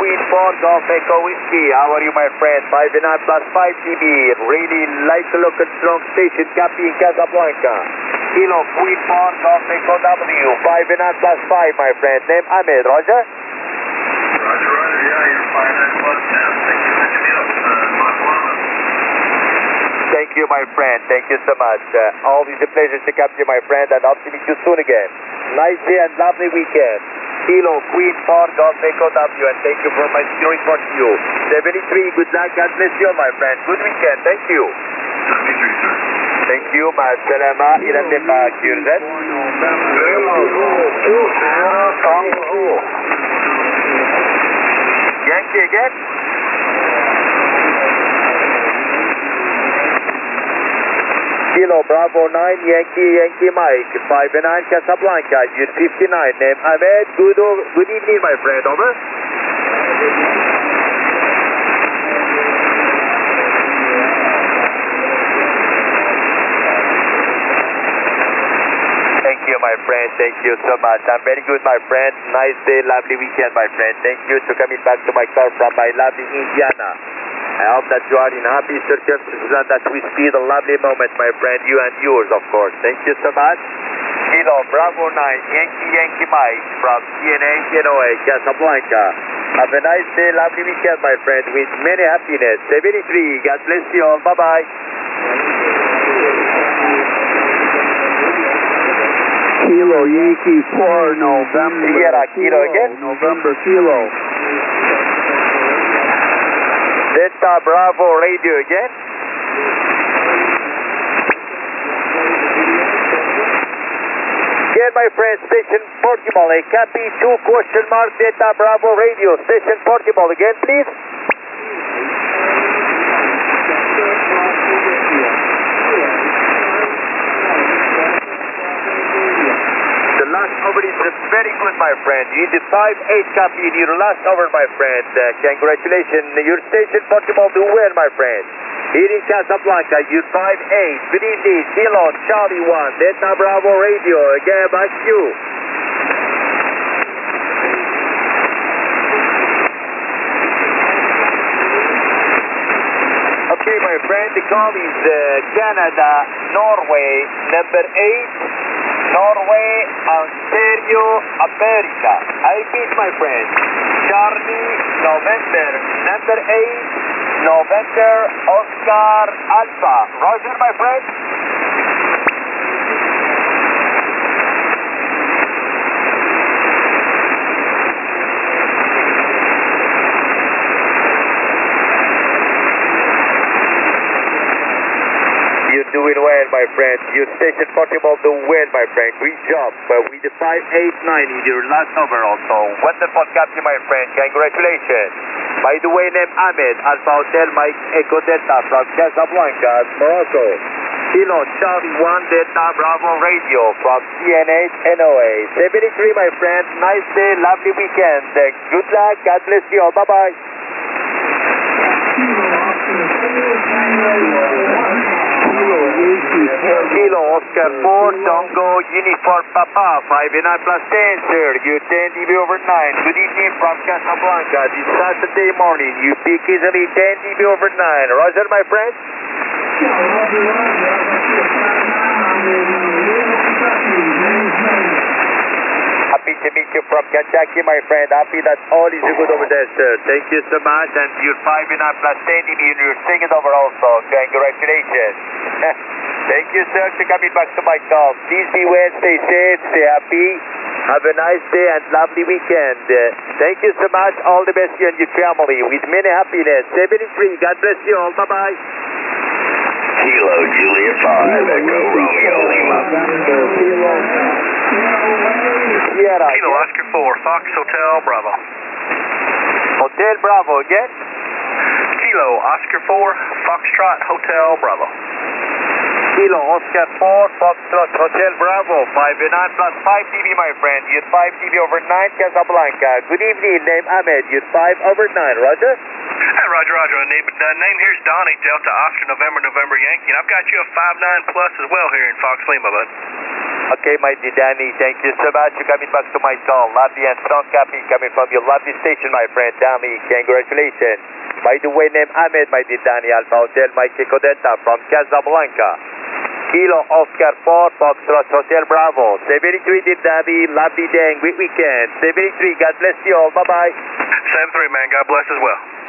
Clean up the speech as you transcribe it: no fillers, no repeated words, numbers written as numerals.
Queen 4 Golf Echo Whiskey. How are you, my friend? 5 and a half plus 5 TB. Really like a local strong station. Copy in Casablanca. Kilo Queen 4 Golf Echo W. 5 and a half plus 5, my friend. Name Ahmed. Roger? Roger, Roger. Yeah, you're 5 and a half plus 10. Thank you for letting me up. Thank you, my friend. Thank you so much. Always a pleasure to capture, my friend, and hope to meet you soon again. Nice day and lovely weekend. Kilo Queen 4 Golf Echo W, and thank you for my report to you. 73, good luck. God bless you, my friend. Good weekend. Thank you. 73, sir. Thank you. مع السلامة. إلى اللقاء. Cheers. Yankee again. Kilo Bravo 9 Yankee Mike 5 and 9 Casablanca Unit 59. Name Ahmed. Good evening, my friend. Over. Thank you, my friend. Thank you so much. I'm very good, my friend. Nice day, lovely weekend, my friend. Thank you for coming back to my car from my lovely Indiana. I hope that you are in happy circumstances and that we speed a lovely moment, my friend, you and yours, of course. Thank you so much. Kilo Bravo 9, Yankee Mike from CNA, NOA, Casablanca. Have a nice day, lovely weekend, my friend, with many happiness. 73, God bless you all. Bye-bye. Kilo Yankee 4, November. Sierra, Kilo again. November Kilo. Delta Bravo radio again. Again, my friend, station Portimol, a copy 2 question mark Delta Bravo radio. Station Portimol again, please. The last over is very good, my friend. You did 5-8 copy in your last over, my friend. Congratulations. Your station Portimol do well, my friend. Here in Casablanca, you 5-8. Good evening. Kilo Charlie 1. Delta Bravo radio. Again, back to you. Okay, my friend. The call is Canada, Norway, number 8. Norway, Ontario, America. I repeat, my friend. Charlie, November, number 8, November, Oscar, Alpha. Roger, my friend. You're doing well, my friend. Your station Portimol do well, my friend. Great job. With the 5-8-9 in your last over also. Wonderful captain, my friend. Congratulations. By the way, name Ahmed, Alpha Hotel Mike Echo Delta from Casablanca, Morocco. Kilo Charlie 1 Delta Bravo Radio from CNH NOA. 73, my friend. Nice day, lovely weekend. Good luck. God bless you all. Bye-bye. Kilo Oscar 4 Tango Uniform Papa 5 and 9 plus 10, sir. You 10 dB over 9. Good evening from Casablanca. This Saturday morning. You peak easily 10 dB over 9. Roger, my friend. Happy to meet you from Kentucky, my friend. Happy that all is good over there, sir. Thank you so much. And you're 5 and 9 plus 10 dB in your second over also. Congratulations. Thank you, sir, for coming back to my call. Please be well, stay safe, stay happy. Have a nice day and lovely weekend. Thank you so much. All the best you and your family with many happiness. 73. God bless you all. Bye-bye. Kilo Julia 5, Echo Romeo Lima. Sierra. Kilo Oscar 4, Fox Hotel Bravo. Hotel Bravo again. Kilo Oscar 4, Foxtrot Hotel Bravo. Kilo Oscar 4, Foxtrot Hotel Bravo. 5 and 9 plus 5 dB, my friend. You're 5 dB over 9, Casablanca. Good evening, name Ahmed. You're 5 over 9, Roger? Hey, Roger. Name here's Donnie, Delta Oscar November Yankee, and I've got you a 5-9 plus as well here in Fox Lima, bud. Okay, my dear Danny, thank you so much for coming back to my call. Lovely and strong copy coming from your lovely station, my friend. Danny, congratulations. By the way, name Ahmed, my dear Danny, Alpha Hotel, Mike Echo Delta from Casablanca. Kilo Oscar 4, Foxtrot Hotel Bravo. 73, dear Danny, lovely day and great weekend. 73, God bless you all. Bye-bye. 73, man. God bless as well.